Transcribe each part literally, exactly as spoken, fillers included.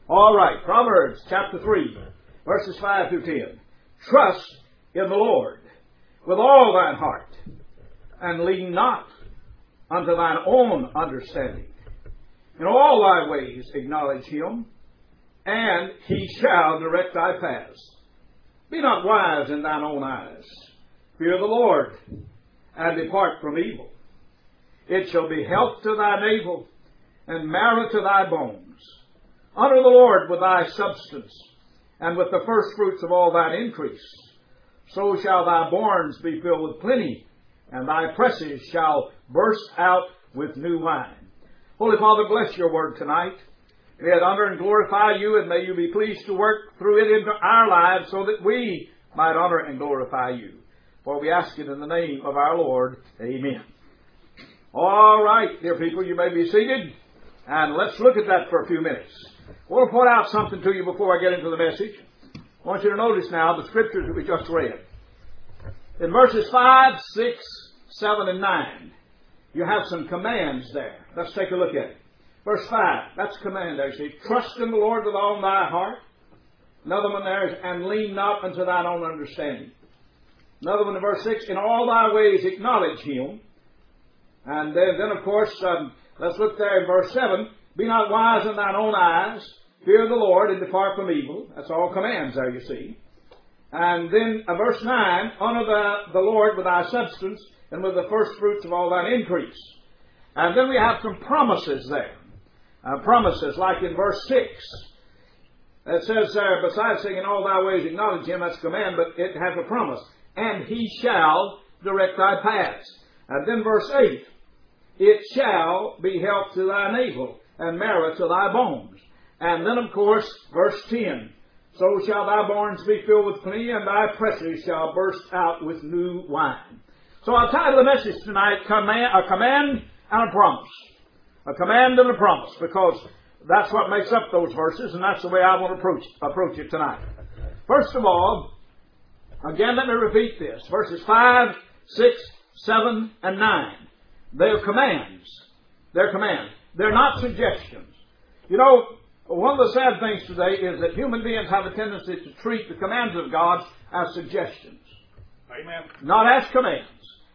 All right, Proverbs chapter three, verses five through ten. Trust in the Lord with all thine heart, and lean not unto thine own understanding. In all thy ways acknowledge him, and he shall direct thy paths. Be not wise in thine own eyes. Fear the Lord, and depart from evil. It shall be health to thy navel, and marrow to thy bones. Honor the Lord with thy substance, and with the first fruits of all thine increase. So shall thy barns be filled with plenty, and thy presses shall burst out with new wine. Holy Father, bless your word tonight. May it honor and glorify you, and may you be pleased to work through it into our lives so that we might honor and glorify you. For we ask it in the name of our Lord. Amen. All right, dear people, you may be seated, and let's look at that for a few minutes. I want to point out something to you before I get into the message. I want you to notice now the scriptures that we just read. In verses five, six, seven, and nine, you have some commands there. Let's take a look at it. Verse five, that's a command there. See, trust in the Lord with all thy heart. Another one there is, and lean not unto thine own understanding. Another one in verse six, in all thy ways acknowledge him. And then, then of course, um, let's look there in verse seven. Be not wise in thine own eyes. Fear the Lord and depart from evil. That's all commands there, you see. And then uh, verse nine, honor the, the Lord with thy substance and with the first fruits of all thine increase. And then we have some promises there. Uh, promises like in verse six. It says there, besides saying in all thy ways acknowledge him, that's a command, but it has a promise. And he shall direct thy paths. And then verse eight, it shall be health to thy navel, and marrow to thy bones. And then, of course, verse ten, so shall thy barns be filled with plenty, and thy presses shall burst out with new wine. So I'll title the message tonight, command, a command and a promise. A command and a promise, because that's what makes up those verses, and that's the way I want to approach, approach it tonight. First of all, again, let me repeat this. Verses five, six, seven, and nine. They're commands. They're commands. They're not suggestions. You know, one of the sad things today is that human beings have a tendency to treat the commands of God as suggestions. Amen. Not as commands.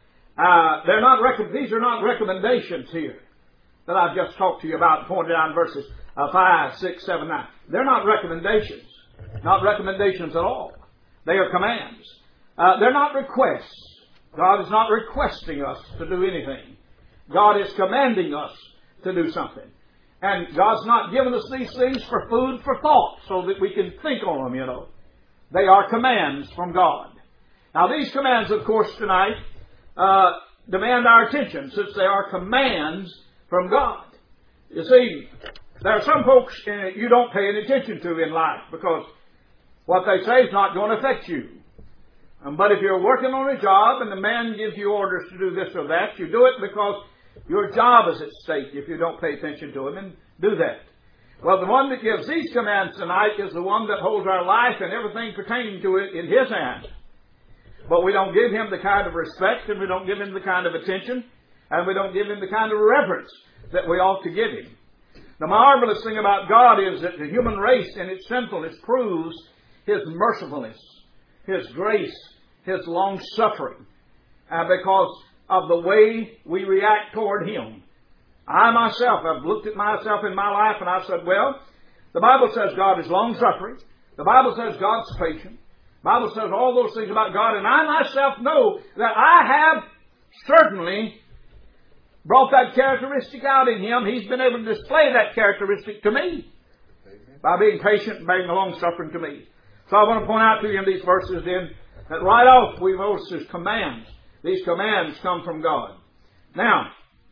Uh, they're not rec- these are not recommendations here that I've just talked to you about and pointed out in verses uh, five, six, seven, nine. They're not recommendations. Not recommendations at all. They are commands. Uh, they're not requests. God is not requesting us to do anything. God is commanding us to do something. And God's not given us these things for food for thought so that we can think on them, you know. They are commands from God. Now, these commands, of course, tonight uh, demand our attention since they are commands from God. You see, there are some folks uh, you don't pay any attention to in life because what they say is not going to affect you. Um, but if you're working on a job and the man gives you orders to do this or that, you do it because your job is at stake if you don't pay attention to him and do that. Well, the one that gives these commands tonight is the one that holds our life and everything pertaining to it in his hand. But we don't give him the kind of respect, and we don't give him the kind of attention, and we don't give him the kind of reverence that we ought to give him. The marvelous thing about God is that the human race in its sinfulness proves his mercifulness, his grace, his long-suffering, uh, because of the way we react toward him. I myself have looked at myself in my life and I said, well, the Bible says God is long-suffering. The Bible says God's patient. The Bible says all those things about God, and I myself know that I have certainly brought that characteristic out in him. He's been able to display that characteristic to me by being patient and being long-suffering to me. So I want to point out to you in these verses then that right off we notice his commands. These commands come from God. Now,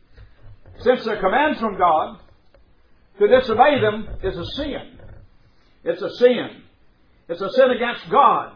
since they're commands from God, to disobey them is a sin. It's a sin. It's a sin against God.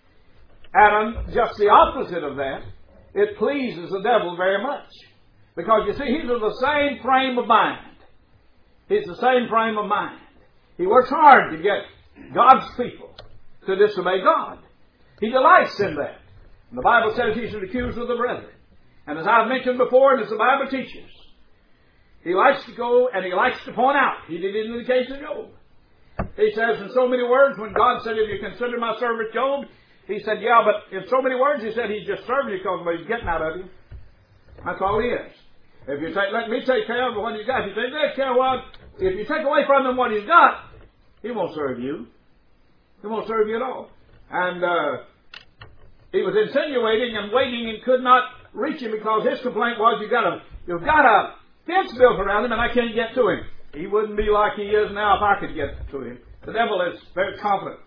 And just the opposite of that, it pleases the devil very much. Because you see, he's of the same frame of mind. He's the same frame of mind. He works hard to get God's people to disobey God. He delights in that. And the Bible says he's an accuser of the brethren. And as I've mentioned before, and as the Bible teaches, he likes to go and he likes to point out. He did it in the case of Job. He says in so many words, when God said, "If you consider my servant Job," He said, "Yeah, but in so many words, He said He's just serving you because of what He's getting out of you." That's all He is. If you take, let me take care of what He's got. If you take care of what, if you take away from Him what He's got, He won't serve you. He won't serve you at all. And uh, he was insinuating and waiting and could not reach Him because his complaint was, "You've got a, you've got a fence built around Him, and I can't get to Him." He wouldn't be like he is now if I could get to Him. The devil is very confident,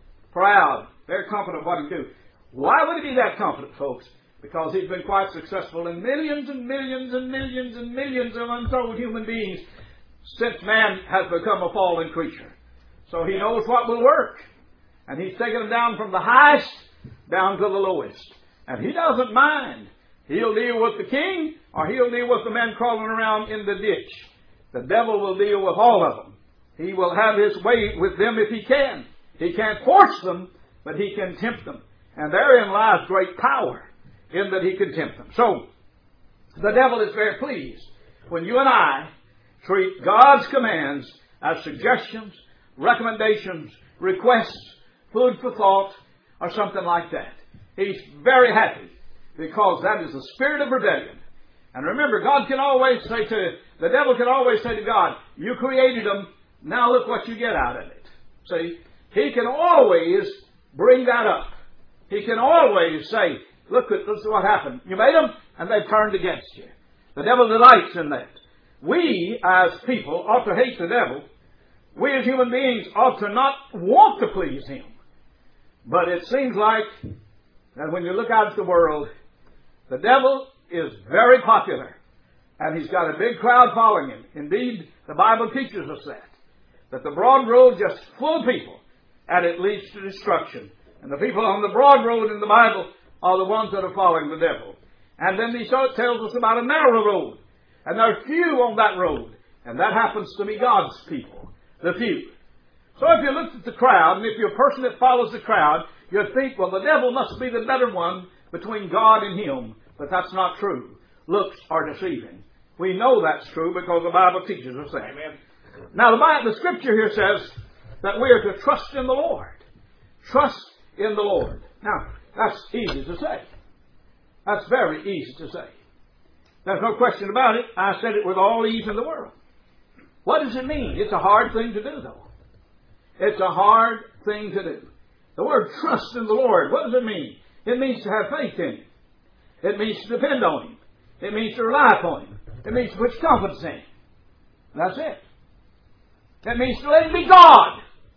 proud, very confident of what he can do. Why would he be that confident, folks? Because he's been quite successful in millions and millions and millions and millions of untold human beings since man has become a fallen creature. So he knows what will work. And he's taken them down from the highest down to the lowest. And he doesn't mind. He'll deal with the king or he'll deal with the men crawling around in the ditch. The devil will deal with all of them. He will have his way with them if he can. He can't force them, but he can tempt them. And therein lies great power, in that he can tempt them. So, the devil is very pleased when you and I treat God's commands as suggestions, recommendations, requests, food for thought, or something like that. He's very happy because that is the spirit of rebellion. And remember, God can always say to, the devil can always say to God, "You created them, now look what you get out of it." See, he can always bring that up. He can always say, "Look at this is what happened. You made them, and they've turned against you." The devil delights in that. We, as people, ought to hate the devil. We, as human beings, ought to not want to please him. But it seems like that when you look out at the world, the devil is very popular. And he's got a big crowd following him. Indeed, the Bible teaches us that. That the broad road just full of people, and it leads to destruction. And the people on the broad road in the Bible are the ones that are following the devil. And then he tells us about a narrow road. And there are few on that road. And that happens to be God's people. The few. So if you looked at the crowd, and if you're a person that follows the crowd, you'd think, well, the devil must be the better one between God and him. But that's not true. Looks are deceiving. We know that's true because the Bible teaches us that. Amen. Now, the, Bible, the Scripture here says that we are to trust in the Lord. Trust in the Lord. Now, that's easy to say. That's very easy to say. There's no question about it. I said it with all ease in the world. What does it mean? It's a hard thing to do, though. It's a hard thing to do. The word trust in the Lord, what does it mean? It means to have faith in Him. It means to depend on Him. It means to rely upon Him. It means to put confidence in Him. That's it. It means to let Him be God.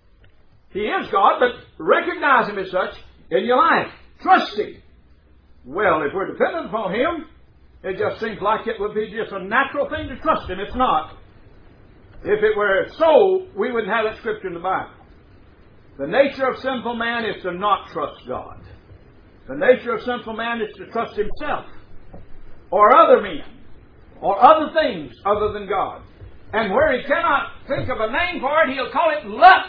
He is God, but recognize Him as such in your life. Trust Him. Well, if we're dependent upon Him, it just seems like it would be just a natural thing to trust Him. It's not. If it were so, we wouldn't have that Scripture in the Bible. The nature of sinful man is to not trust God. The nature of sinful man is to trust himself, or other men, or other things other than God. And where he cannot think of a name for it, he'll call it luck.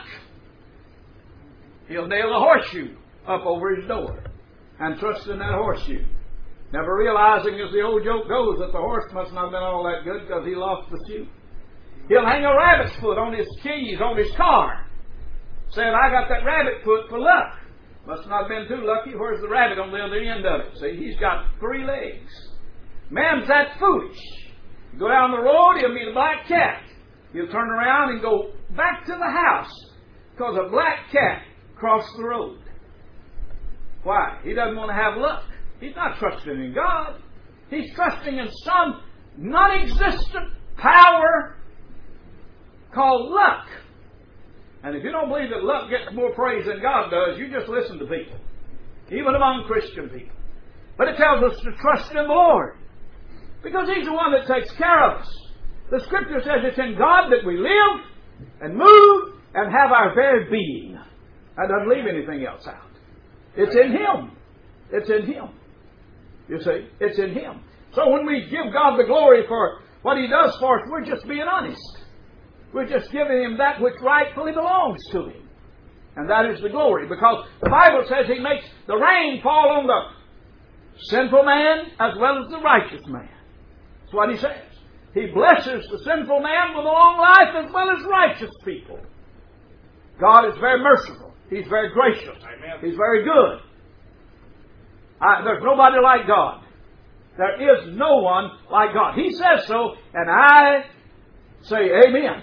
He'll nail a horseshoe up over his door and trust in that horseshoe, never realizing, as the old joke goes, that the horse must not have been all that good because he lost the shoe. He'll hang a rabbit's foot on his keys, on his car, saying, "I got that rabbit foot for luck." Must not have been too lucky. Where's the rabbit on the other end of it? See, he's got three legs. Man's that foolish. You go down the road, he'll meet a black cat. He'll turn around and go back to the house because a black cat crossed the road. Why? He doesn't want to have luck. He's not trusting in God. He's trusting in some non-existent power called luck. And if you don't believe that luck gets more praise than God does, you just listen to people, even among Christian people. But it tells us to trust in the Lord, because He's the one that takes care of us. The Scripture says it's in God that we live and move and have our very being. That doesn't leave anything else out. It's in Him. It's in Him. You see, it's in Him. So when we give God the glory for what He does for us, we're just being honest. We're just giving Him that which rightfully belongs to Him. And that is the glory. Because the Bible says He makes the rain fall on the sinful man as well as the righteous man. That's what He says. He blesses the sinful man with a long life as well as righteous people. God is very merciful. He's very gracious. Amen. He's very good. I, there's nobody like God. There is no one like God. He says so, and I say amen.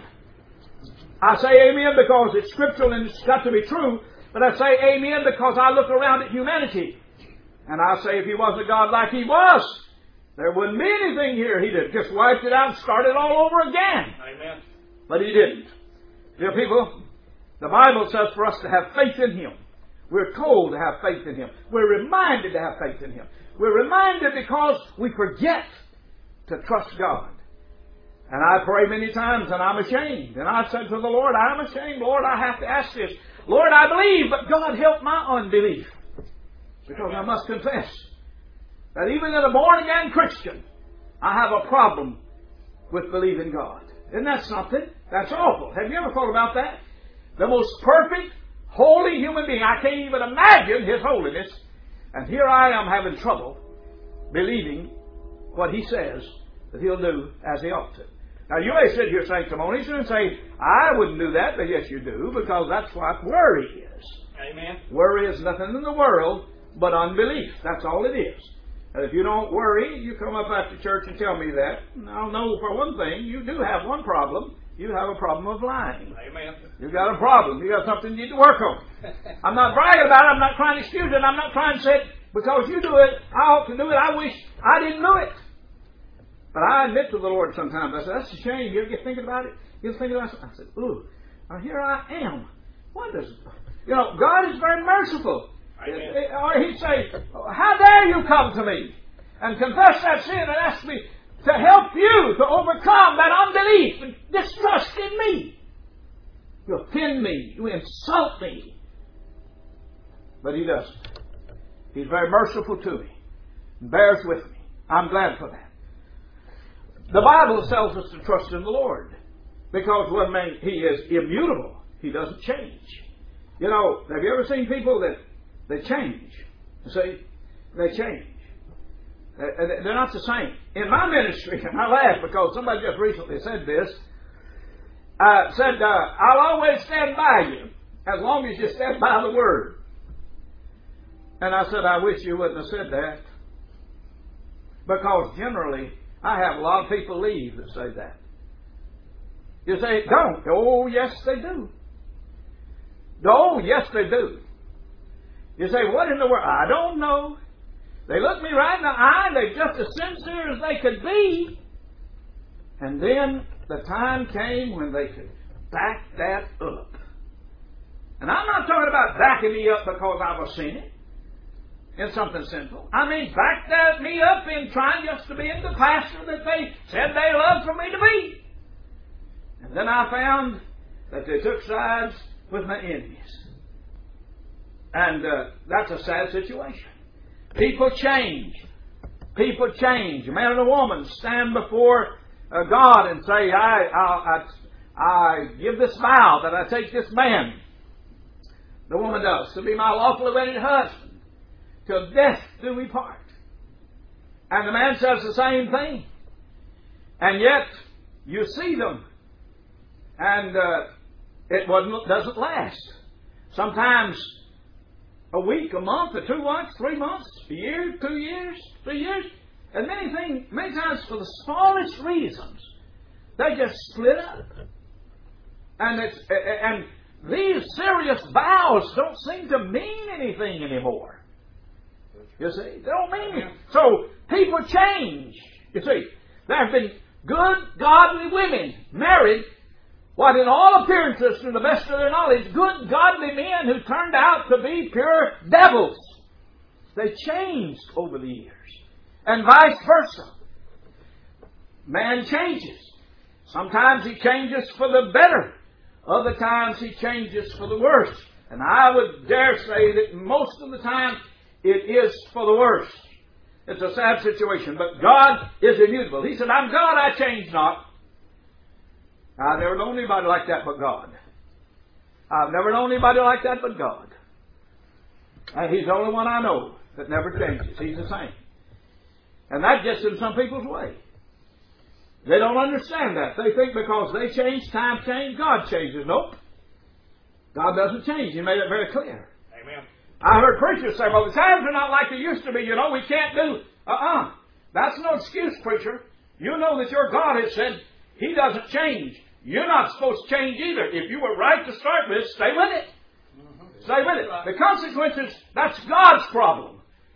I say amen because it's scriptural and it's got to be true, but I say amen because I look around at humanity. And I say if He wasn't a God like He was, there wouldn't be anything here. He'd have just wiped it out and started all over again. Amen. But He didn't. Dear people, the Bible says for us to have faith in Him. We're told to have faith in Him. We're reminded to have faith in Him. We're reminded because we forget to trust God. And I pray many times and I'm ashamed. And I said to the Lord, I'm ashamed. Lord, I have to ask this. Lord, I believe, but God help my unbelief. Because I must confess that even as a born-again Christian, I have a problem with believing God. Isn't that something? That's awful. Have you ever thought about that? The most perfect, holy human being. I can't even imagine His holiness. And here I am having trouble believing what He says that He'll do as He ought to. Now you may sit here sanctimonious and say, I wouldn't do that, but yes you do, because that's what worry is. Amen. Worry is nothing in the world but unbelief. That's all it is. And if you don't worry, you come up after church and tell me that. And I'll know for one thing, you do have one problem. You have a problem of lying. Amen. You've got a problem. You've got something you need to work on. I'm not bragging about it. I'm not trying to excuse it. I'm not trying to say, because you do it, I ought to do it. I wish I didn't do it. But I admit to the Lord sometimes, I said, that's a shame. You ever get thinking about it? You ever think about it? I said, ooh, now here I am. What does, you know, God is very merciful. Amen. Or He'd say, how dare you come to me and confess that sin and ask me to help you to overcome that unbelief and distrust in me. You offend me. You insult me. But He doesn't. He's very merciful to me. And bears with me. I'm glad for that. The Bible tells us to trust in the Lord. Because one man, He is immutable. He doesn't change. You know, have you ever seen people that they change? You see? They change. They're not the same. In my ministry, and I laugh because somebody just recently said this, uh, said, uh, I'll always stand by you as long as you stand by the Word. And I said, I wish you wouldn't have said that. Because generally, I have a lot of people leave that say that. You say, don't. Oh, yes, they do. Oh, yes, they do. You say, what in the world? I don't know. They look me right in the eye. They're just as sincere as they could be. And then the time came when they could back that up. And I'm not talking about backing me up because I was sinning in something sinful. I mean, back that me up in trying just to be the pastor that they said they loved for me to be. And then I found that they took sides with my enemies. And uh, that's a sad situation. People change. People change. A man and a woman stand before uh, God and say, I, I, I, I give this vow that I take this man, the woman does, to be my lawfully wedded husband. Till death do we part. And the man says the same thing. And yet, you see them. And uh, it wasn't, doesn't last. Sometimes a week, a month, or two months, three months, a year, two years, three years. And many things, many times for the smallest reasons, they just split up. And it's and these serious vows don't seem to mean anything anymore. You see, they don't mean it. So people change. You see, there have been good, godly women married, what in all appearances, to the best of their knowledge, good, godly men who turned out to be pure devils. They changed over the years. And vice versa. Man changes. Sometimes he changes for the better. Other times he changes for the worse. And I would dare say that most of the time it is for the worse. It's a sad situation. But God is immutable. He said, I'm God, I change not. I've never known anybody like that but God. I've never known anybody like that but God. And He's the only one I know that never changes. He's the same. And that gets in some people's way. They don't understand that. They think because they change, time change, God changes. Nope. God doesn't change. He made it very clear. Amen. I heard preachers say, well, the times are not like they used to be. You know, we can't do. Uh-uh. That's no excuse, preacher. You know that your God has said He doesn't change. You're not supposed to change either. If you were right to start with, stay with it. Mm-hmm. Stay with it. The consequences, that's God's problem.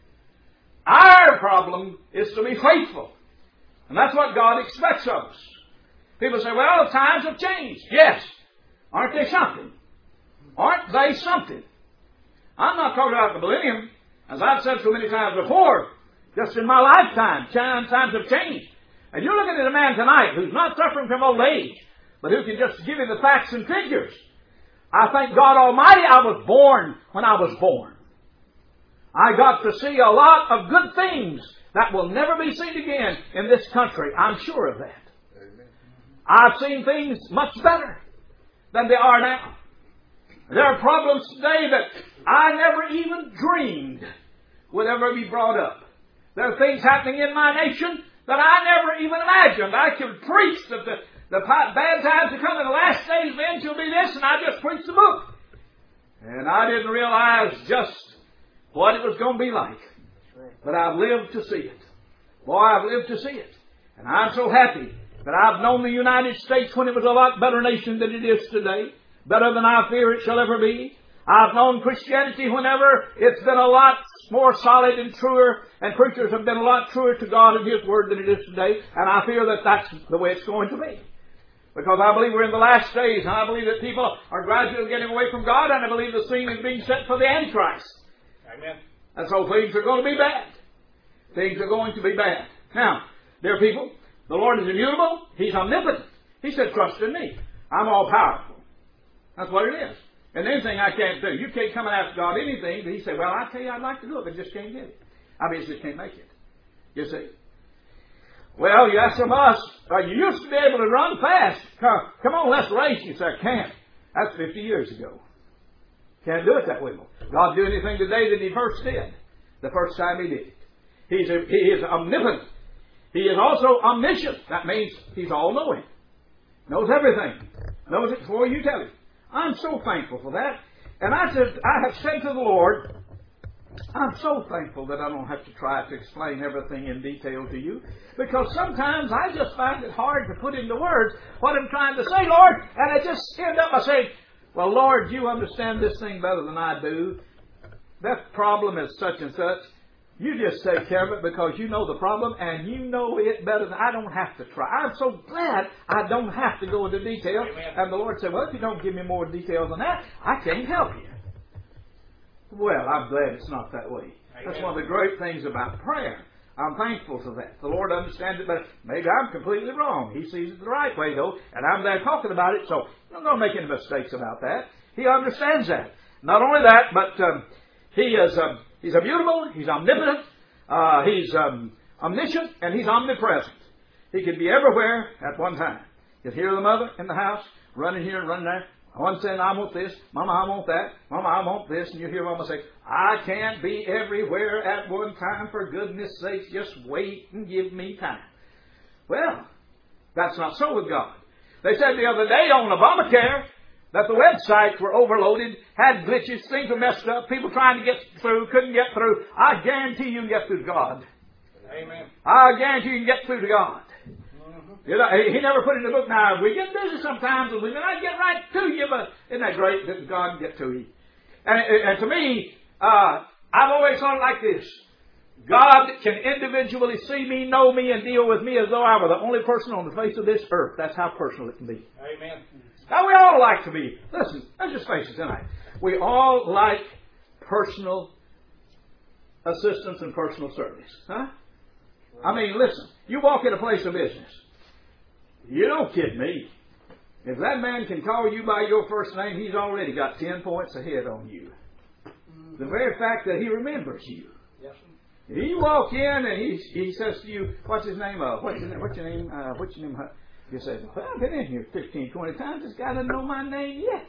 Our problem is to be faithful. And that's what God expects of us. People say, well, times have changed. Yes. Aren't they something? Aren't they something? I'm not talking about the millennium. As I've said so many times before, just in my lifetime, times have changed. And you're looking at a man tonight who's not suffering from old age, but who can just give you the facts and figures. I thank God Almighty I was born when I was born. I got to see a lot of good things that will never be seen again in this country. I'm sure of that. Amen. I've seen things much better than they are now. There are problems today that I never even dreamed would ever be brought up. There are things happening in my nation that I never even imagined. I could preach that the, the bad times are coming, the last days men shall be this, and I just preached the book. And I didn't realize just what it was going to be like. But I've lived to see it. Boy, I've lived to see it. And I'm so happy that I've known the United States when it was a lot better nation than it is today. Better than I fear it shall ever be. I've known Christianity whenever it's been a lot more solid and truer, and preachers have been a lot truer to God and His Word than it is today, and I fear that that's the way it's going to be. Because I believe we're in the last days, and I believe that people are gradually getting away from God, and I believe the scene is being set for the Antichrist. Amen. And so things are going to be bad. Things are going to be bad. Now, dear people, the Lord is immutable. He's omnipotent. He said, trust in me. I'm all powerful. That's what it is. And anything I can't do. You can't come and ask God anything, but He said, well, I tell you, I'd like to do it, but just can't get it. I mean, just can't make it. You see. Well, you ask some of us, uh, you used to be able to run fast. Come, come on, let's race. You say, I can't. That's fifty years ago. Can't do it that way. God do anything today that He first did. The first time He did it. He's a, He is omnipotent. He is also omniscient. That means He's all-knowing. Knows everything. Knows it before you tell Him. I'm so thankful for that. And I said, I have said to the Lord, I'm so thankful that I don't have to try to explain everything in detail to you. Because sometimes I just find it hard to put into words what I'm trying to say, Lord. And I just end up by saying, well, Lord, you understand this thing better than I do. That problem is such and such. You just take care of it because you know the problem and you know it better than I don't have to try. I'm so glad I don't have to go into detail. Amen. And the Lord said, well, if you don't give me more details than that, I can't help you. Well, I'm glad it's not that way. Amen. That's one of the great things about prayer. I'm thankful for that. The Lord understands it better. Maybe I'm completely wrong. He sees it the right way, though, and I'm there talking about it, so I'm not going to make any mistakes about that. He understands that. Not only that, but um, He is... Um, He's immutable, He's omnipotent, uh, He's um, omniscient, and He's omnipresent. He can be everywhere at one time. You hear the mother in the house, running here and running there. One saying, I want this. Mama, I want that. Mama, I want this. And you hear Mama say, I can't be everywhere at one time. For goodness sake, just wait and give me time. Well, that's not so with God. They said the other day on Obamacare that the websites were overloaded, had glitches, things were messed up, people trying to get through, couldn't get through. I guarantee you can get through to God. Amen. I guarantee you can get through to God. Mm-hmm. You know, he never put in the book, now, we get busy sometimes, and we may not get right to you, but isn't that great that God can get to you? And, and to me, uh, I've always thought like this. God can individually see me, know me, and deal with me as though I were the only person on the face of this earth. That's how personal it can be. Amen. Now, we all like to be, listen, let's just face it tonight. We all like personal assistance and personal service. Huh? I mean, listen, you walk in a place of business. You don't kid me. If that man can call you by your first name, he's already got ten points ahead on you. Mm-hmm. The very fact that he remembers you. Yes. You walk in and he he says to you, what's his name? Uh, what's, your, what's your name? Uh, what's your name? You say, well, I've been in here fifteen, twenty times. This guy doesn't know my name yet.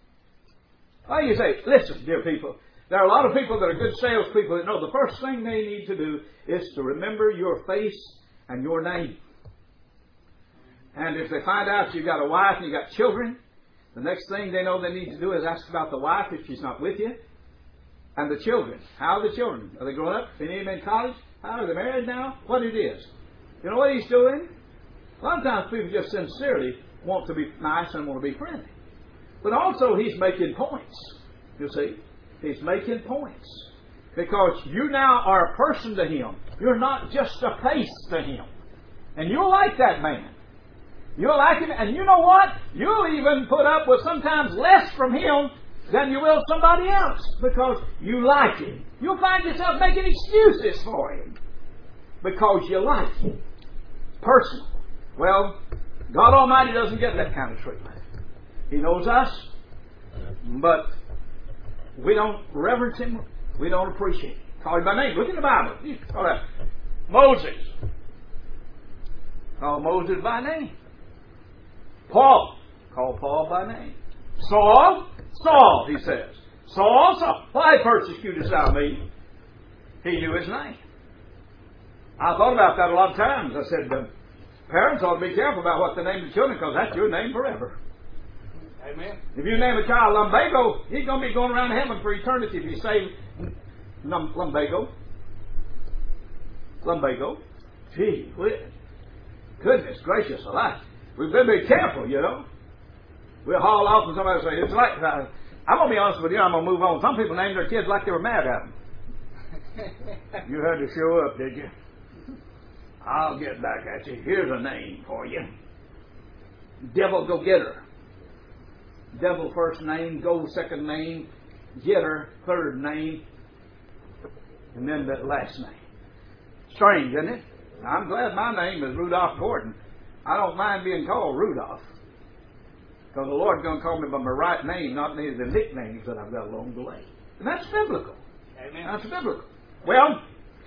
Well, you say, listen, dear people, there are a lot of people that are good salespeople that know the first thing they need to do is to remember your face and your name. And if they find out you've got a wife and you've got children, The next thing they know they need to do is ask about the wife if she's not with you. And the children. How are the children? Are they grown up? Any of them in college? How are they married now? What it is? You know what he's doing? A lot of times people just sincerely want to be nice and want to be friendly. But also he's making points. You see? He's making points. Because you now are a person to him. You're not just a face to him. And you'll like that man. You'll like him. And you know what? You'll even put up with sometimes less from him than you will somebody else. Because you like him. You'll find yourself making excuses for him. Because you like him. Personal. Well, God Almighty doesn't get that kind of treatment. He knows us. But we don't reverence him. We don't appreciate him. Call him by name. Look in the Bible. Call that Moses. Call Moses by name. Paul. Call Paul by name. Saul. Saul, he says. Saul, Saul. Why persecutest thou me? He knew his name. I thought about that a lot of times. I said, uh, parents ought to be careful about what they name the children because that's your name forever. Amen. If you name a child Lumbago, he's going to be going around heaven for eternity if you say Lum- Lumbago. Lumbago. Gee whiz. Goodness gracious alive. We've got to be careful, you know. We'll haul off and somebody will say, it's like, uh, I'm going to be honest with you, I'm going to move on. Some people named their kids like they were mad at them. You had to show up, did you? I'll get back at you. Here's a name for you. Devil go getter. Devil first name, go second name, getter third name, and then that last name. Strange, isn't it? I'm glad my name is Rudolph Gordon. I don't mind being called Rudolph. Because the Lord's going to call me by my right name, not any of the nicknames that I've got along the way. And that's biblical. Amen. That's biblical. Well,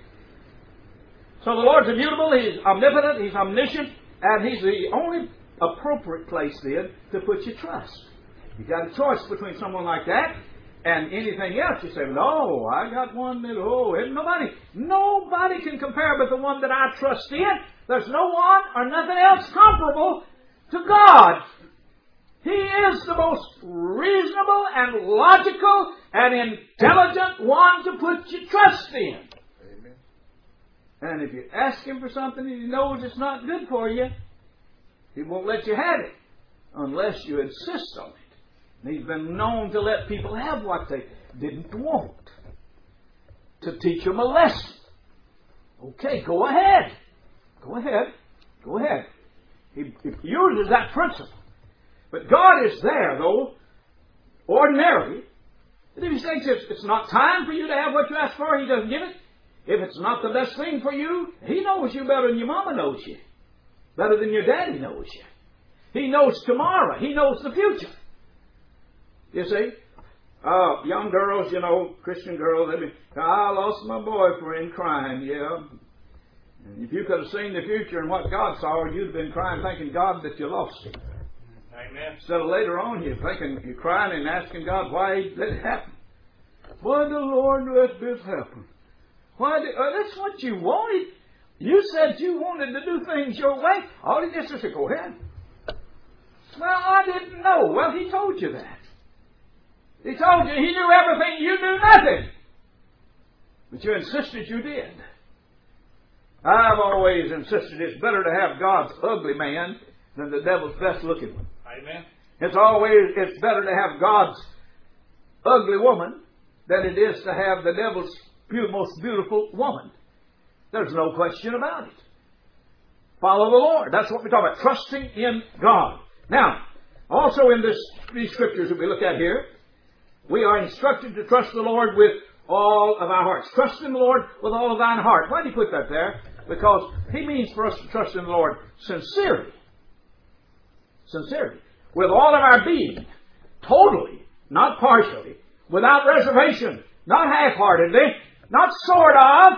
so the Lord's immutable, He's omnipotent, He's omniscient, and He's the only appropriate place then to put your trust. You got a choice between someone like that and anything else. You say, no, I got one that, oh, and nobody, nobody can compare with the one that I trust in. There's no one or nothing else comparable to God. He is the most reasonable and logical and intelligent one to put your trust in. Amen. And if you ask Him for something and He knows it's not good for you, He won't let you have it unless you insist on it. And He's been known to let people have what they didn't want, to teach them a lesson. Okay, go ahead. Go ahead. Go ahead. He, he uses that principle. But God is there, though, ordinarily. And if He thinks it's, it's not time for you to have what you ask for, He doesn't give it. If it's not the best thing for you, He knows you better than your mama knows you. Better than your daddy knows you. He knows tomorrow. He knows the future. You see? Uh, young girls, you know, Christian girls, they be, I lost my boyfriend crying, yeah. And if you could have seen the future and what God saw, you'd have been crying thanking God that you lost him. Amen. Instead of later on, you're thinking, you're crying and asking God why He let it happen. Why did the Lord let this happen? Why did, uh, that's what you wanted. You said you wanted to do things your way. All He did was say, go ahead. Well, I didn't know. Well, He told you that. He told you He knew everything. You knew nothing. But you insisted you did. I've always insisted it's better to have God's ugly man than the devil's best looking one. Amen. It's always, it's better to have God's ugly woman than it is to have the devil's most beautiful woman. There's no question about it. Follow the Lord. That's what we talk about. Trusting in God. Now, also in this, these scriptures that we look at here, we are instructed to trust the Lord with all of our hearts. Trust in the Lord with all of thine heart. Why do you put that there? Because He means for us to trust in the Lord sincerely. Sincerely. With all of our being. Totally. Not partially. Without reservation. Not half-heartedly. Not sort of.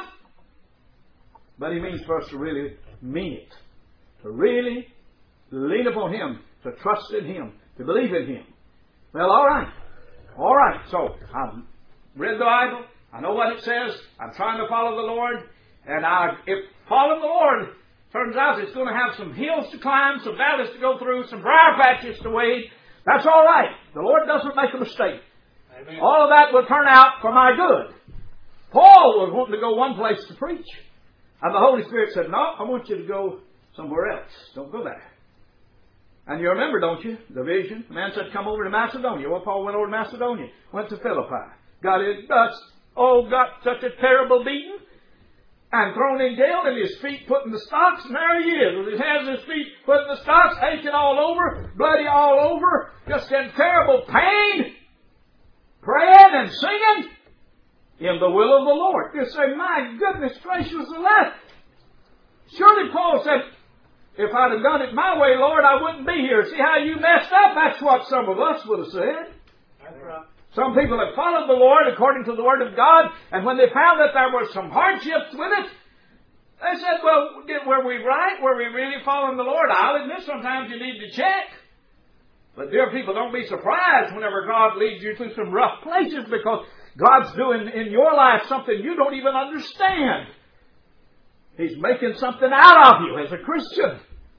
But He means for us to really mean it. To really lean upon Him. To trust in Him. To believe in Him. Well, all right. All right. So, I've read the Bible. I know what it says. I'm trying to follow the Lord. And I, if following the Lord turns out it's going to have some hills to climb, some valleys to go through, some briar patches to wade, That's all right. The Lord doesn't make a mistake. Amen. All of that will turn out for my good. Paul was wanting to go one place to preach. And the Holy Spirit said, no, I want you to go somewhere else. Don't go there. And you remember, don't you, the vision? The man said, come over to Macedonia. Well, Paul went over to Macedonia, went to Philippi, got his guts, oh, got such a terrible beating, and thrown in jail, and his feet put in the stocks, and there he is, with his hands and his feet put in the stocks, aching all over, bloody all over, just in terrible pain, praying and singing in the will of the Lord. You say, my goodness gracious alive. Surely Paul said, if I'd have done it my way, Lord, I wouldn't be here. See how you messed up? That's what some of us would have said. That's right. Some people have followed the Lord according to the Word of God, and when they found that there were some hardships with it, they said, well, did, were we right? Were we really following the Lord? I'll admit sometimes you need to check. But dear people, don't be surprised whenever God leads you through some rough places, because God's doing in your life something you don't even understand. He's making something out of you as a Christian.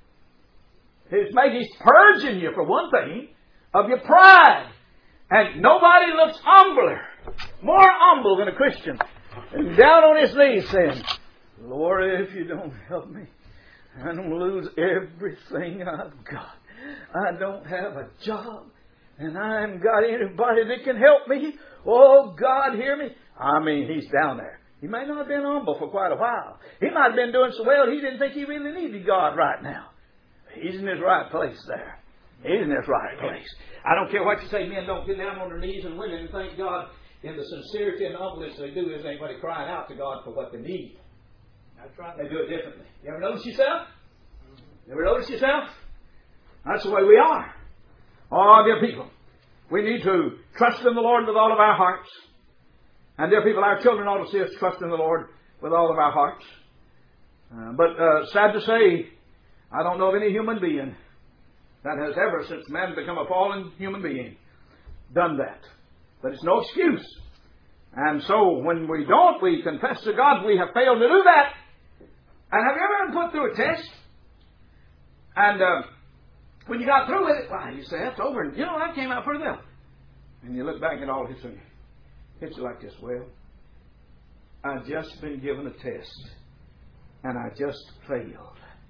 He's making, He's purging you, for one thing, of your pride. And nobody looks humbler, more humble than a Christian. And down on his knees saying, Lord, if you don't help me, I'm going to lose everything I've got. I don't have a job, and I haven't got anybody that can help me. Oh, God, hear me. I mean, he's down there. He may not have been humble for quite a while. He might have been doing so well he didn't think he really needed God right now. He's in his right place there. He's in his right place. I don't care what you say, men don't get down on their knees, and women, and thank God in the sincerity and humbleness they do. There's anybody crying out to God for what they need. That's right. They do it differently. You ever notice yourself? You ever notice yourself? That's the way we are. Oh, dear people, we need to trust in the Lord with all of our hearts. And dear people, our children ought to see us trust in the Lord with all of our hearts. Uh, but uh, sad to say, I don't know of any human being that has ever, since man become a fallen human being, done that. But it's no excuse. And so when we don't, we confess to God we have failed to do that. And have you ever been put through a test? And uh, when you got through with it, why, you say, that's over. And you know, that came out pretty well. And you look back at all this and it's like this. Well, I've just been given a test. And I just failed.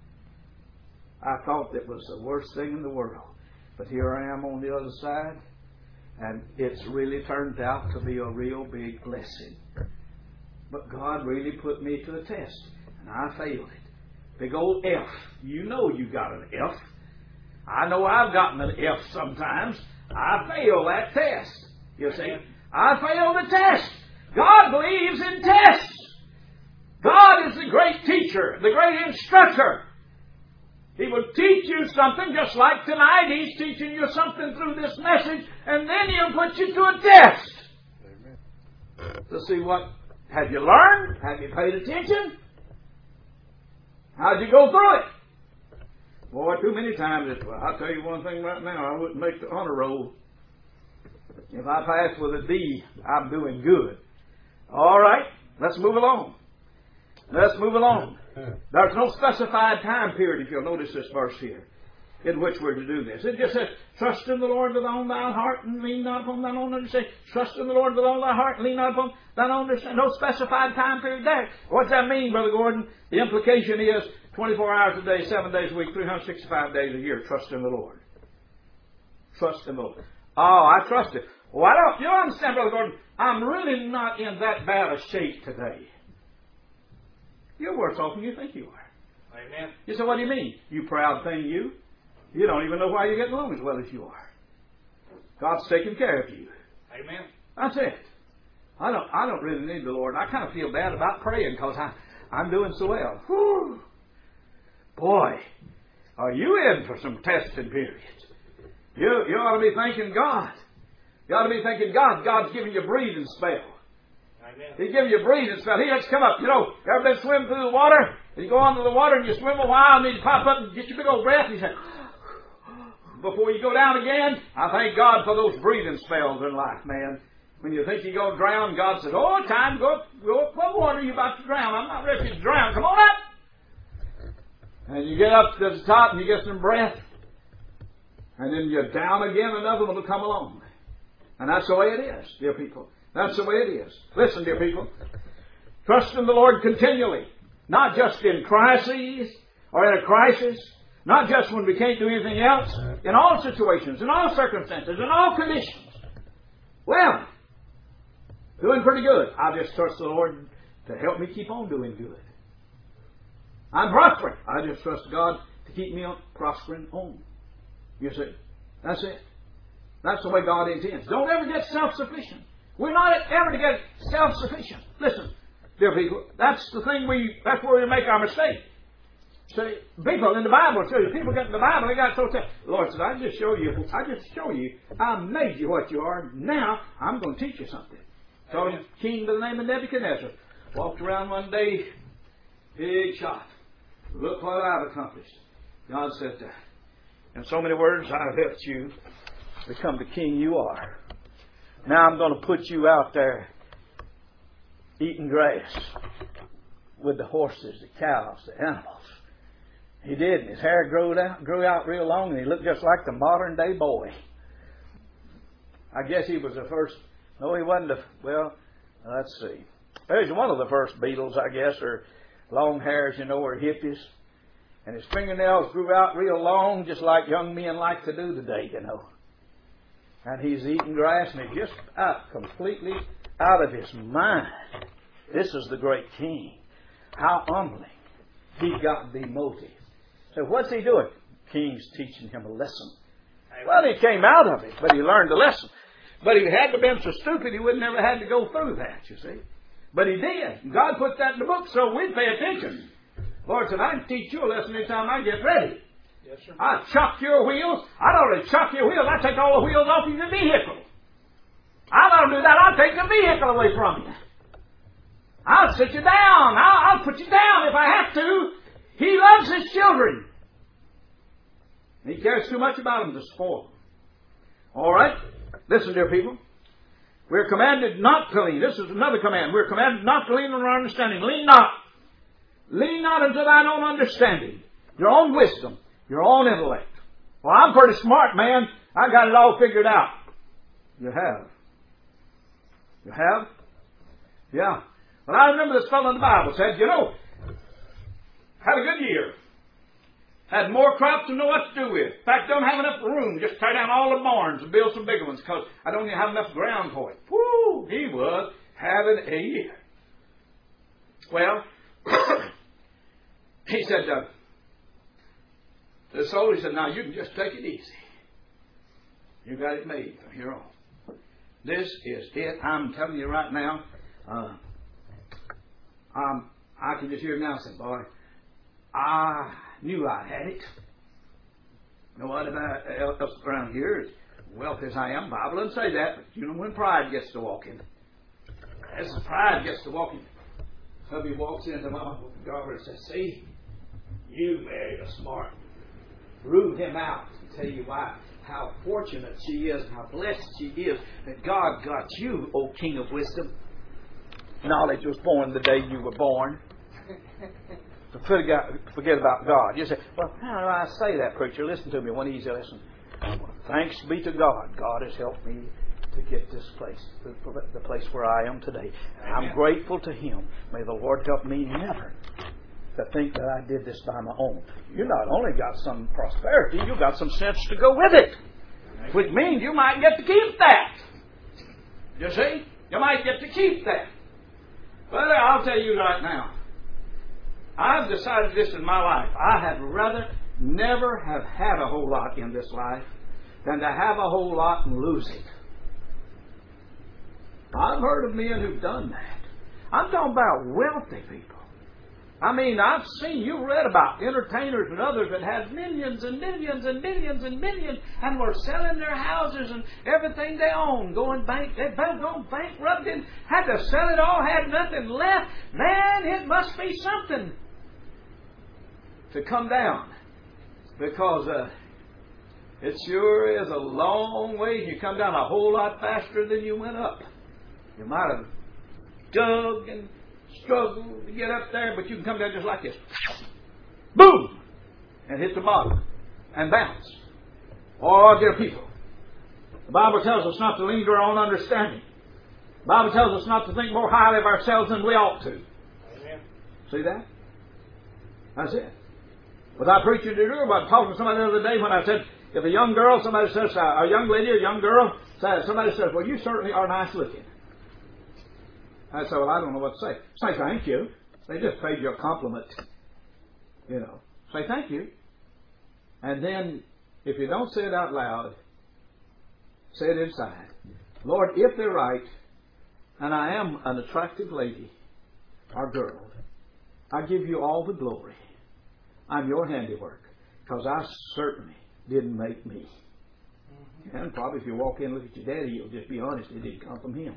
I thought that was the worst thing in the world. But here I am on the other side. And it's really turned out to be a real big blessing. But God really put me to a test. And I failed it. Big old F. You know you got an F. I know I've gotten an F sometimes. I failed that test. You see? I failed the test. God believes in tests. God is the great teacher, the great instructor. He will teach you something just like tonight. He's teaching you something through this message, and then He'll put you to a test. Amen. To see what, have you learned? Have you paid attention? How'd you go through it? Boy, too many times, it's, well, I'll tell you one thing right now, I wouldn't make the honor roll. If I pass with a D, I'm doing good. All right, let's move along. Let's move along. There's no specified time period, if you'll notice this verse here, in which we're to do this. It just says, trust in the Lord with all thy heart and lean not upon thine own understanding. Trust in the Lord with all thy heart and lean not upon thine own understanding. No specified time period there. What's that mean, Brother Gordon? The implication is twenty-four hours a day, seven days a week, three hundred sixty-five days a year. Trust in the Lord. Trust in the Lord. Oh, I trust it. Well, I don't, you don't understand, Brother Gordon. I'm really not in that bad a shape today. You're worse off than you think you are. Amen. You say, what do you mean? You proud thing, you? You don't even know why you're getting along as well as you are. God's taking care of you. Amen. That's it. I don't I don't really need the Lord. I kind of feel bad about praying because I, I'm doing so well. Whew. Boy, are you in for some testing periods. You, you ought to be thanking God. You ought to be thanking God. God's giving you a breathing spell. Amen. He's giving you a breathing spell. He lets you come up. You know, you ever been swimming through the water? And you go under the water and you swim a while and then you pop up and get your big old breath and you say, before you go down again. I thank God for those breathing spells in life, man. When you think you're going to drown, God says, oh, time, go up, go up the water. You're about to drown. I'm not ready to drown. Come on up. And you get up to the top and you get some breath. And then you're down again, another one will come along. And that's the way it is, dear people. That's the way it is. Listen, dear people. Trust in the Lord continually. Not just in crises or in a crisis. Not just when we can't do anything else. In all situations, in all circumstances, in all conditions. Well, doing pretty good. I just trust the Lord to help me keep on doing good. I'm prospering. I just trust God to keep me on prospering on. You see? That's it. That's the way God intends. Don't ever get self-sufficient. We're not ever to get self-sufficient. Listen, dear people, that's the thing we, that's where we make our mistake. See, people in the Bible, too, people get in the Bible, they got so tough. The Lord said, I just show you, I just show you, I made you what you are. Now, I'm going to teach you something. So, king by the name of Nebuchadnezzar walked around one day, big shot. Look what I've accomplished. God said, in so many words, I've helped you become the king you are. Now I'm going to put you out there eating grass with the horses, the cows, the animals. He did, and his hair grew out, grew out real long, and he looked just like the modern day boy. I guess he was the first. No, he wasn't the. Well, let's see. He was one of the first Beatles, I guess, or long hairs, you know, or hippies. And his fingernails grew out real long, just like young men like to do today, you know. And he's eating grass, and he's just out, completely out of his mind. This is the great king. How humbling. He got demoted. So what's he doing? King's teaching him a lesson. Well, he came out of it, but he learned a lesson. But he had to have been so stupid he would never had to go through that, you see. But he did. God put that in the book so we'd pay attention. Lord said, I can teach you a lesson anytime I get ready. Yes, sir. I chuck your wheels. I don't only chuck your wheels, I take all the wheels off of your vehicle. I don't do that. I'll take the vehicle away from you. I'll sit you down. I'll, I'll put you down if I have to. He loves his children. He cares too much about them to spoil them. All right? Listen, dear people. We're commanded not to lean. This is another command. We're commanded not to lean on our understanding. Lean not. Lean not unto thine own understanding. Your own wisdom. Your own intellect. Well, I'm pretty smart, man. I got it all figured out. You have. You have? Yeah. Well, I remember this fellow in the Bible said, you know, had a good year. Had more crops to know what to do with. In fact, don't have enough room. Just tear down all the barns and build some bigger ones because I don't even have enough ground for it. Woo! He was having a year. Well, he said, uh, to the soul, he said, now you can just take it easy. You got it made from here on. This is it. I'm telling you right now. Uh, um, I can just hear him now say, boy, I knew I had it. No one else around here is wealthy as I am. Bible doesn't say that, but you know when pride gets to walking. As pride gets to walking, hubby walks into my daughter and says, see, you married a smart. Root him out and tell you why. How fortunate she is and how blessed she is that God got you, O King of Wisdom. Knowledge was born the day you were born. So forget about God. You say, well, how do I say that, preacher? Listen to me, one easy lesson. Thanks be to God. God has helped me to get this place, the place where I am today. I'm grateful to Him. May the Lord help me never to think that I did this by my own. You not only got some prosperity, you got some sense to go with it. Which means you might get to keep that. You see? You might get to keep that. But I'll tell you right now, I've decided this in my life. I had rather never have had a whole lot in this life than to have a whole lot and lose it. I've heard of men who've done that. I'm talking about wealthy people. I mean, I've seen, you've read about entertainers and others that had millions and millions and millions and millions and were selling their houses and everything they owned, going bank, they'd both gone bankrupt and had to sell it all, had nothing left. Man, it must be something to come down, because uh, it sure is a long way. You come down a whole lot faster than you went up. You might have dug and struggled to get up there, but you can come down just like this. Boom! And hit the bottom and bounce. Oh, dear people, the Bible tells us not to lean to our own understanding. The Bible tells us not to think more highly of ourselves than we ought to. Amen. See that? That's it. Without preaching to you, I was talking to somebody the other day when I said, if a young girl, somebody says, a young lady, a young girl, says, somebody says, well, you certainly are nice looking. I said, well, I don't know what to say. Say thank you. They just paid you a compliment. You know. Say thank you. And then, if you don't say it out loud, say it inside. Lord, if they're right, and I am an attractive lady or girl, I give you all the glory. I'm your handiwork, because I certainly didn't make me. And probably if you walk in and look at your daddy, you'll just be honest, it didn't come from him.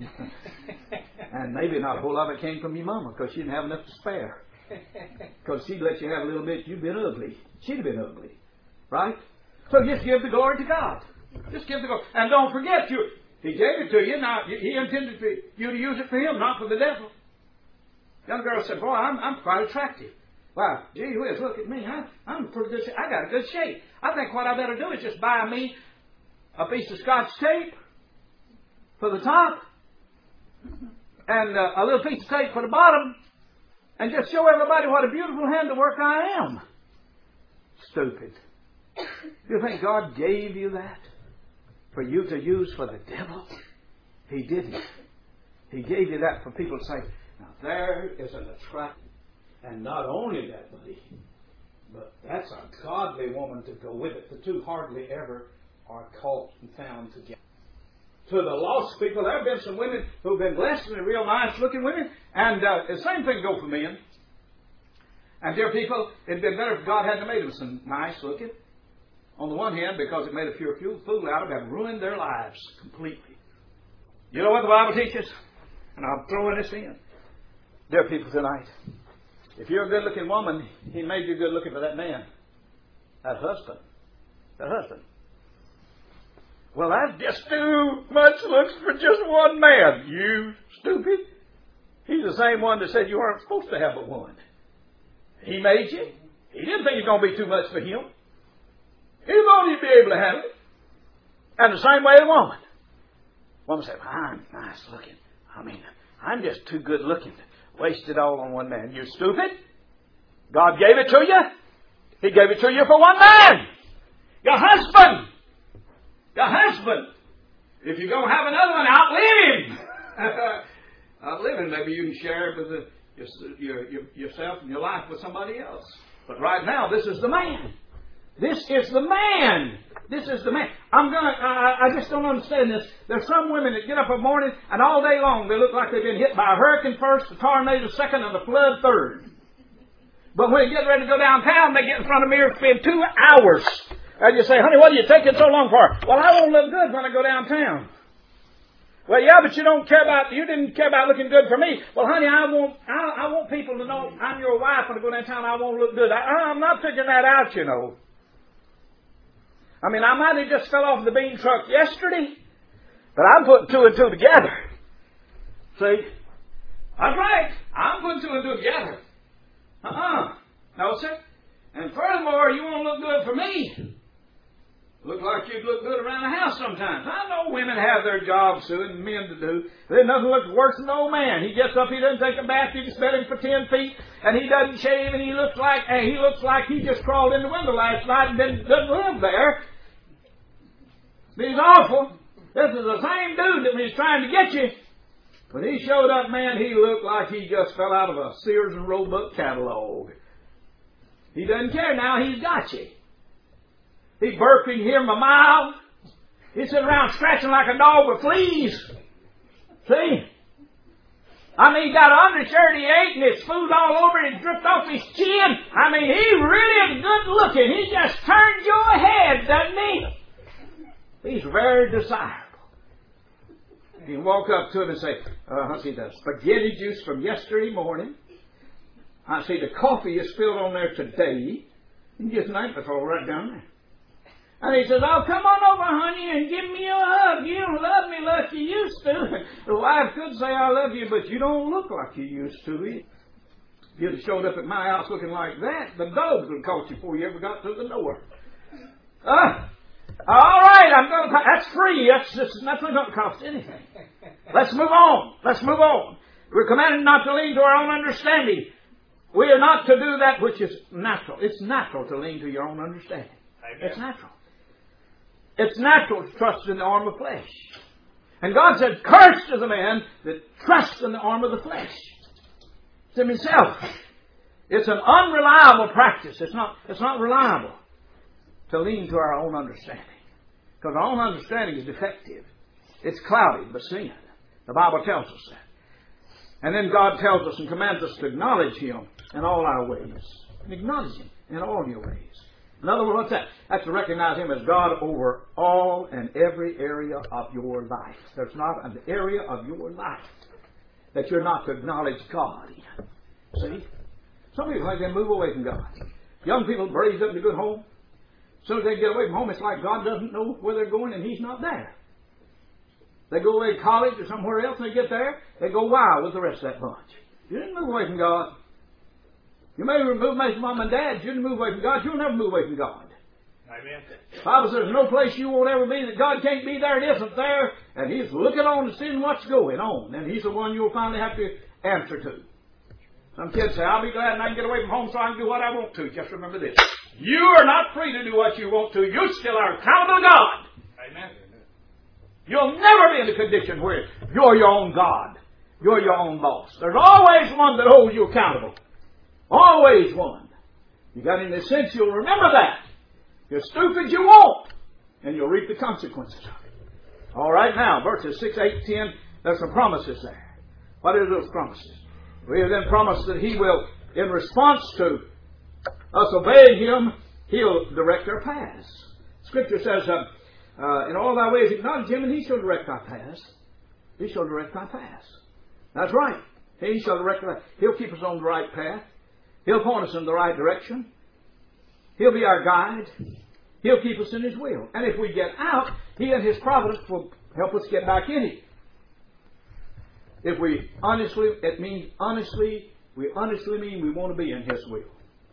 And maybe not a whole lot of it came from your mama, because she didn't have enough to spare. Because she'd let you have a little bit, you've been ugly. She'd have been ugly. Right? So just give the glory to God. Just give the glory. And don't forget, you, He gave it to you. Now, He intended for you to use it for Him, not for the devil. Young girl said, boy, I'm, I'm quite attractive. Wow, gee whiz, look at me. Huh? I'm pretty good shape. I got a good shape. I think what I better do is just buy me a piece of Scotch tape for the top and uh, a little piece of tape for the bottom and just show everybody what a beautiful handiwork I am. Stupid. You think God gave you that for you to use for the devil? He didn't. He gave you that for people to say, now there is an attractive. And not only that, buddy, but that's a godly woman to go with it. The two hardly ever are caught and found together. To the lost people, there have been some women who've been blessed and real nice looking women. And uh, the same thing go for men. And dear people, it'd been better if God hadn't made them some nice looking. On the one hand, because it made a pure fool out of them and ruined their lives completely. You know what the Bible teaches? And I'm throwing this in. Dear people tonight, if you're a good-looking woman, He made you good-looking for that man. That husband. That husband. Well, that's just too much looks for just one man. You stupid. He's the same one that said you weren't supposed to have but one. He made you. He didn't think it was going to be too much for him. He thought he'd be able to handle it. And the same way a woman. Woman said, I'm nice looking. I mean, I'm just too good looking to waste it all on one man. You stupid. God gave it to you. He gave it to you for one man. Your husband. Your husband. If you're going to have another one, outlive him. Outlive him. Maybe you can share it with the, your, your, yourself and your life with somebody else. But right now, this is the man. This is the man. This is the man. I'm gonna. I, I just don't understand this. There's some women that get up in the morning and all day long they look like they've been hit by a hurricane first, a tornado second, and a flood third. But when they get ready to go downtown, they get in front of the mirror and spend two hours. And you say, honey, what are you taking so long for? Well, I won't look good when I go downtown. Well, yeah, but you don't care about, you didn't care about looking good for me. Well, honey, I want, I, I want people to know I'm your wife when I go downtown. I won't look good. I, I'm not figuring that out, you know. I mean, I might have just fell off the bean truck yesterday, but I'm putting two and two together. See? That's right. I'm putting two and two together. Uh-uh. No, sir. And furthermore, you won't look good for me. Look like you'd look good around the house sometimes. I know women have their jobs too, and men to do. There's nothing looks worse than an old man. He gets up, he doesn't take a bath, you can smell him for ten feet, and he doesn't shave, and he looks like hey, he looks like he just crawled in the window last night and didn't, doesn't live there. He's awful. This is the same dude that was trying to get you. When he showed up, man, he looked like he just fell out of a Sears and Roebuck catalog. He doesn't care now, he's got you. He burping here a mile. He's sitting around scratching like a dog with fleas. See? I mean, he got an undershirt he ate and his food all over it. It dripped off his chin. I mean, he really is good looking. He just turned your head, doesn't he? He's very desirable. You can walk up to him and say, uh, I see the spaghetti juice from yesterday morning. I see the coffee is spilled on there today. You can just name it all right down there. And he says, oh, come on over, honey, and give me a hug. You don't love me like you used to. The wife could say, I love you, but you don't look like you used to. If you'd have showed up at my house looking like that, the dogs would have caught you before you ever got through the door. Ah, All right, I'm going to. That's free. That's just, that's not going to cost anything. Let's move on. Let's move on. We're commanded not to lean to our own understanding. We are not to do that which is natural. It's natural to lean to your own understanding. Amen. It's natural. It's natural to trust in the arm of flesh. And God said, cursed is the man that trusts in the arm of the flesh. It's in himself. It's an unreliable practice. It's not, it's not reliable to lean to our own understanding. Because our own understanding is defective. It's clouded by sin. The Bible tells us that. And then God tells us and commands us to acknowledge Him in all our ways. And acknowledge Him in all your ways. In other words, what's that? That's to recognize Him as God over all and every area of your life. There's not an area of your life that you're not to acknowledge God in. See? Some people think they move away from God. Young people raised up in a good home. As soon as they get away from home, it's like God doesn't know where they're going and He's not there. They go away to college or somewhere else and they get there, they go wild with the rest of that bunch. You didn't move away from God. You may move away from mom and dad. You didn't move away from God. You'll never move away from God. Amen. The Bible says there's no place you won't ever be that God can't be there. It isn't there. And He's looking on and seeing what's going on. And He's the one you'll finally have to answer to. Some kids say, I'll be glad and I can get away from home so I can do what I want to. Just remember this. You are not free to do what you want to. You still are accountable to God. Amen. You'll never be in a condition where you're your own God. You're your own boss. There's always one that holds you accountable. Always one. You got in this sense, you'll remember that. You're stupid, you won't. And you'll reap the consequences of it. All right, now, verses six, eight, ten, there's some promises there. What are those promises? We have then promised that He will, in response to us obeying Him, He'll direct our paths. Scripture says, uh, Uh, in all thy ways acknowledge Him, and He shall direct thy paths. He shall direct thy paths. That's right. He shall direct thy paths. He'll keep us on the right path. He'll point us in the right direction. He'll be our guide. He'll keep us in His will. And if we get out, He and His providence will help us get back in it. If we honestly, it means honestly, we honestly mean we want to be in His will.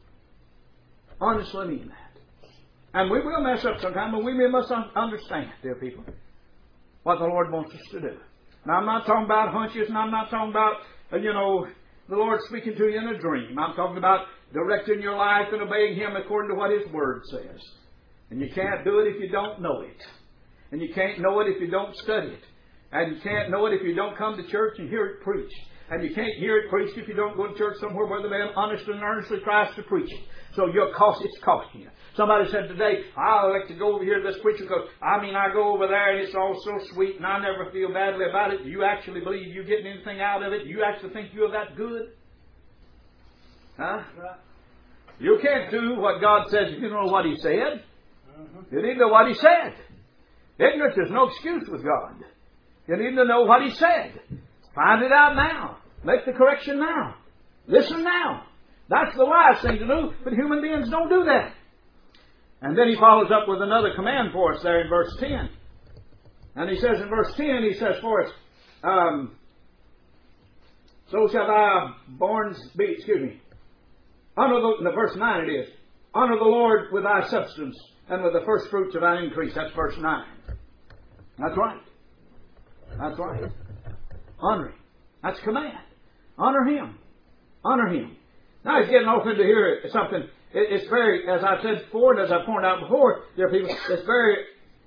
Honestly mean that. And we will mess up sometime, but we must understand, dear people, what the Lord wants us to do. Now, I'm not talking about hunches, and I'm not talking about, uh, you know, the Lord speaking to you in a dream. I'm talking about directing your life and obeying Him according to what His Word says. And you can't do it if you don't know it. And you can't know it if you don't study it. And you can't know it if you don't come to church and hear it preached. And you can't hear it preached if you don't go to church somewhere where the man honestly and earnestly tries to preach it. So your cost, it's costing you. Somebody said today, I like to go over here to this preacher because, I mean, I go over there and it's all so sweet and I never feel badly about it. Do you actually believe you're getting anything out of it? Do you actually think you're that good? Huh? You can't do what God says if you don't know what He said. You need to know what He said. Ignorance is no excuse with God. You need to know what He said. Find it out now. Make the correction now. Listen now. That's the wise thing to do, but human beings don't do that. And then He follows up with another command for us there in verse ten. And He says in verse ten, He says for us, um, so shall thy borns be, excuse me, honor the, in the verse nine it is, honor the Lord with thy substance and with the first fruits of thy increase. That's verse nine. That's right. That's right. Honor Him. That's a command. Honor Him. Honor Him. Now He's getting off into here something. It's very, as I've said before, and as I've pointed out before, dear people, it's very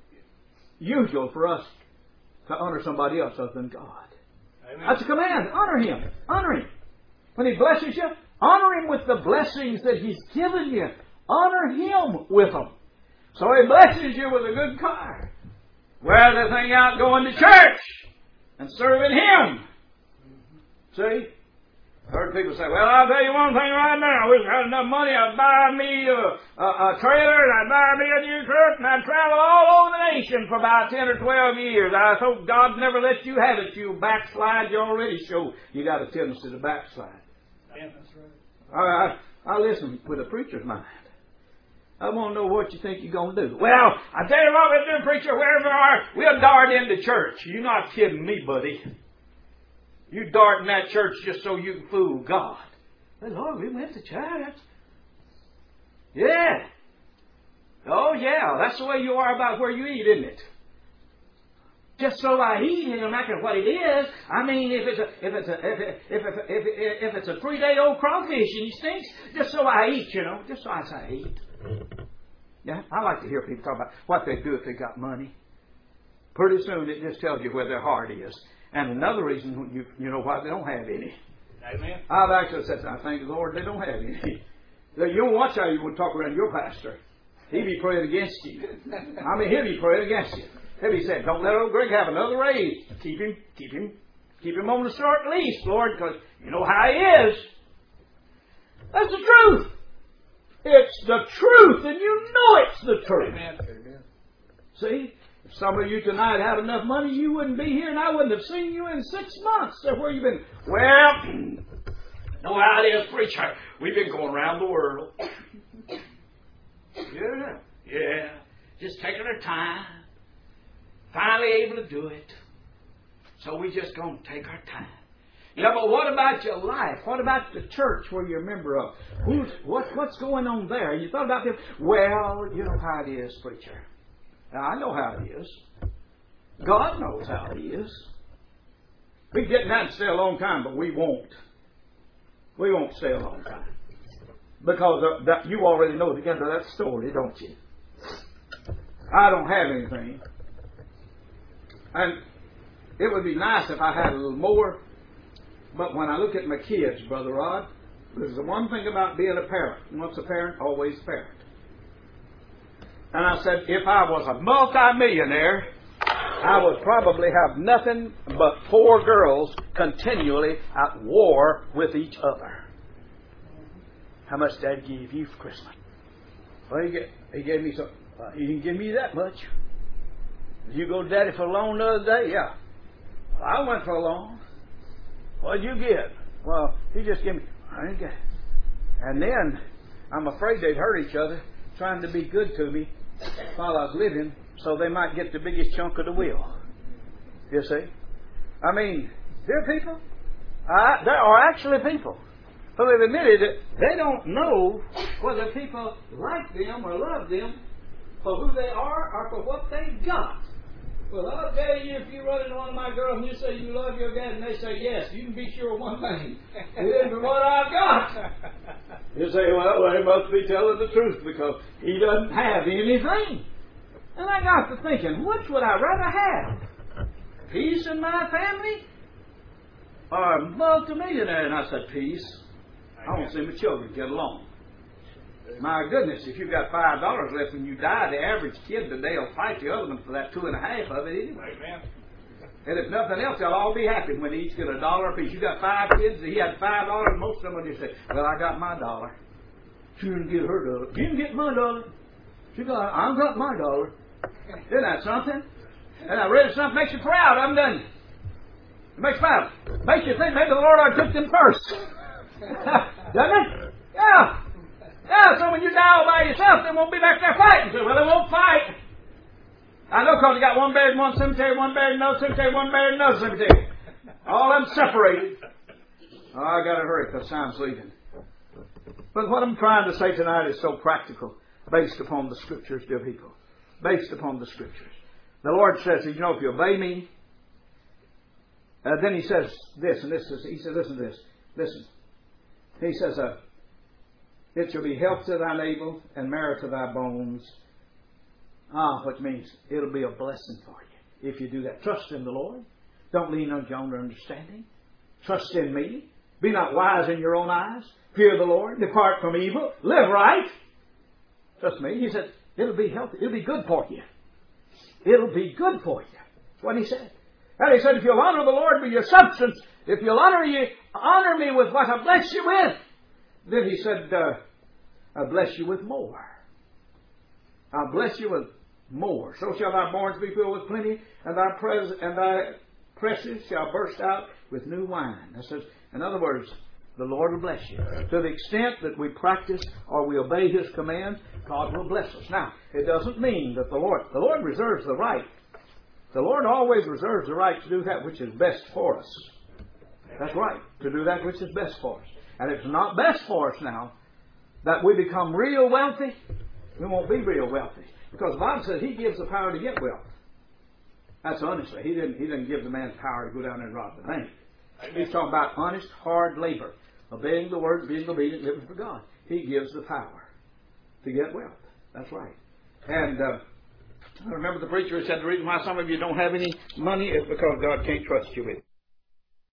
usual for us to honor somebody else other than God. Amen. That's a command. Honor Him. Honor Him. When He blesses you, honor Him with the blessings that He's given you. Honor Him with them. So He blesses you with a good car. Wear the thing out going to church and serving Him. See? I've heard people say, well, I'll tell you one thing right now. I wish I had enough money. I'd buy me a, a, a trailer and I'd buy me a new truck and I'd travel all over the nation for about ten or twelve years. I hope God never lets you have it. You backslide. You already show you got a tendency to backslide. Yeah, that's right. I, I listen with a preacher's mind. I want to know what you think you're going to do. Well, I tell you what we'll do, preacher, wherever we are, we'll dart into church. You're not kidding me, buddy. You dart in that church just so you can fool God. Well, Lord, we went to church. Yeah. Oh, yeah, that's the way you are about where you eat, isn't it? Just so I eat, it don't matter what it is. I mean, if it's a if it's a if it, if it, if, it, if it's a three day old crawfish and he stinks, just so I eat, you know, just so I say eat. Yeah, I like to hear people talk about what they do if they got money. Pretty soon it just tells you where their heart is. And another reason you you know why they don't have any. Amen. I've actually said, I thank the Lord they don't have any. You don't watch how you would talk around your pastor. He'd be praying against you. I mean, he'll be praying against you. He'll be saying, don't let old Greg have another raise. Keep him, keep him, keep him on the start lease, Lord, because you know how he is. That's the truth. It's the truth, and you know it's the truth. Amen. See? If some of you tonight had enough money, you wouldn't be here, and I wouldn't have seen you in six months. So where you been? Well, know how it is, preacher. We've been going around the world. Yeah, yeah. Just taking our time. Finally able to do it. So we just going to take our time. Yeah, but what about your life? What about the church where you're a member of? Who's what? What's going on there? You thought about them? Well, you know how it is, preacher. Now, I know how it is. God knows how it is. We can get in that and stay a long time, but we won't. We won't stay a long time. Because of that, you already know the end of that story, don't you? I don't have anything. And it would be nice if I had a little more. But when I look at my kids, Brother Rod, there's the one thing about being a parent. Once a parent, always a parent. And I said, if I was a multi-millionaire, I would probably have nothing but four girls continually at war with each other. How much Dad gave you for Christmas? Well, he, get, he gave me some. Uh, he didn't give me that much. Did you go to Daddy for a loan the other day? Yeah. Well, I went for a loan. What'd you get? Well, he just gave me. I didn't get it. And then I'm afraid they'd hurt each other, trying to be good to me while I was living, so they might get the biggest chunk of the will. You see? I mean, there are people. Uh, there are actually people who have admitted that they don't know whether people like them or love them for who they are or for what they got. Well, I'll tell you, if you run into one of my girls and you say you love your dad and they say yes, you can be sure of one thing. It isn't what I've got. You say, well, they must be telling the truth because he doesn't have anything. And I got to thinking, which would I rather have? Peace in my family or a multimillionaire? And I said, peace. I want to see my children get along. My goodness, if you've got five dollars left when you die, the average kid today will fight the other one for that two and a half of it anyway. Amen. And if nothing else, they'll all be happy when they each get a dollar apiece. You got five kids, he had five dollars, and most of them will just say, well, I got my dollar. She didn't get her dollar. You didn't get my dollar. She got, I got my dollar. Isn't that something? And I read something makes you proud. I'm done. It makes you proud. Makes you think maybe the Lord I took them first. Doesn't it? Yeah. Yeah, so when you die all by yourself, they won't be back there fighting. So, well, they won't fight. I know because they got one buried in one cemetery, one buried in another cemetery, one buried in another cemetery. All of them separated. Oh, I got to hurry because time's leaving. But what I'm trying to say tonight is so practical, based upon the Scriptures, dear people. Based upon the Scriptures. The Lord says, you know, if you obey me, uh, then He says this, and this is, He says, listen to this. Listen. He says, uh, it shall be health to thy navel and marrow to thy bones. Ah, which means it'll be a blessing for you if you do that. Trust in the Lord. Don't lean on your own understanding. Trust in me. Be not wise in your own eyes. Fear the Lord. Depart from evil. Live right. Trust me. He said, it'll be healthy. It'll be good for you. It'll be good for you. That's what He said. And He said, if you'll honor the Lord with your substance, if you'll honor, you, honor me with what I bless you with, then He said, uh, I'll bless you with more. I'll bless you with more. So shall thy barns be filled with plenty, and thy, pres- and thy presses shall burst out with new wine. That says, in other words, the Lord will bless you. To the extent that we practice or we obey His commands, God will bless us. Now, it doesn't mean that the Lord, the Lord reserves the right. The Lord always reserves the right to do that which is best for us. That's right, to do that which is best for us. And it's not best for us now that we become real wealthy we won't be real wealthy. Because the Bible says He gives the power to get wealth. That's honestly. He didn't, he didn't give the man power to go down and rob the bank. He's talking about honest, hard labor. Obeying the Word, being obedient, living for God. He gives the power to get wealth. That's right. And uh, I remember the preacher said the reason why some of you don't have any money is because God can't trust you with it.